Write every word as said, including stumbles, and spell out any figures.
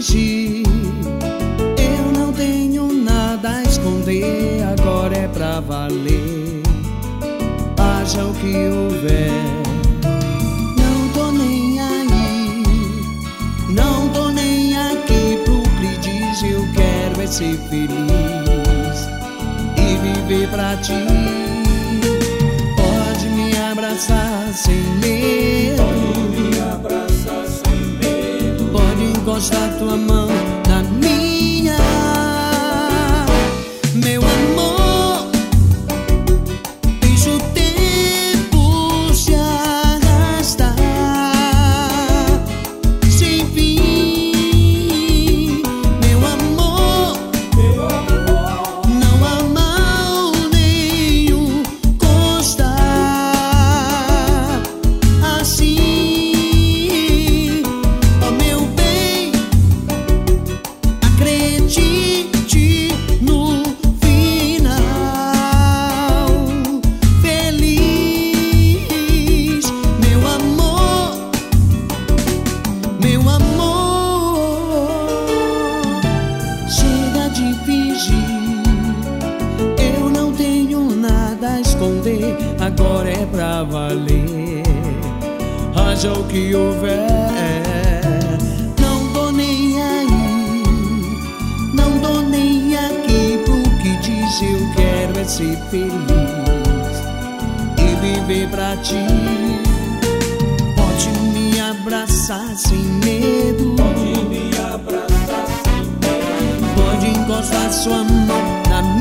fingir. Eu não tenho nada a esconder, agora é pra valer. Haja o que houver, não tô nem aí, não tô nem aqui pro que diz. Eu quero é ser feliz e viver pra ti. Pode me abraçar sem medo, pode me abraçar sem medo, pode encostar tua mão na minha. Meu amor, deixa o tempo se arrastar sem fim. Meu amor, meu amor, não há mal nenhum constar assim. Oh meu bem, acredite no final feliz. Meu amor, meu amor, chega de fingir. Eu não tenho nada a esconder, agora é pra valer. Haja o que houver, não tô nem aí, não tô nem aqui pro que diz. Eu quero é ser feliz e viver pra ti. Pode me abraçar sem medo, pode me abraçar sem medo, pode encostar sua mão na minha.